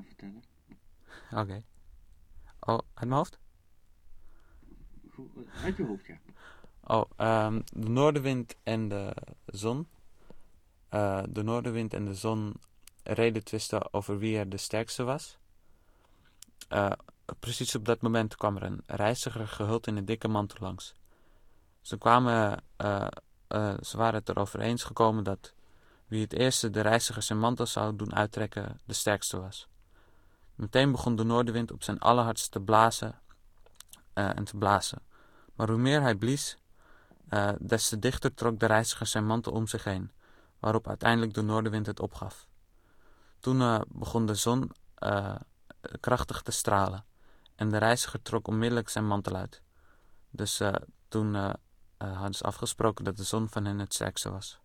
vertellen. Oké. Oh, uit mijn hoofd? Uit je hoofd, ja. De noordenwind en de zon. De noordenwind en de zon reden twisten over wie er de sterkste was. Precies op dat moment kwam er een reiziger gehuld in een dikke mantel langs. Ze waren het erover eens gekomen dat wie het eerste de reiziger zijn mantel zou doen uittrekken de sterkste was. Meteen begon de noordenwind op zijn allerhardst te blazen en te blazen. Maar hoe meer hij blies, des te dichter trok de reiziger zijn mantel om zich heen, waarop uiteindelijk de noordenwind het opgaf. Toen begon de zon krachtig te stralen en de reiziger trok onmiddellijk zijn mantel uit. Dus toen hadden ze afgesproken dat de zon van hen het sterkste was.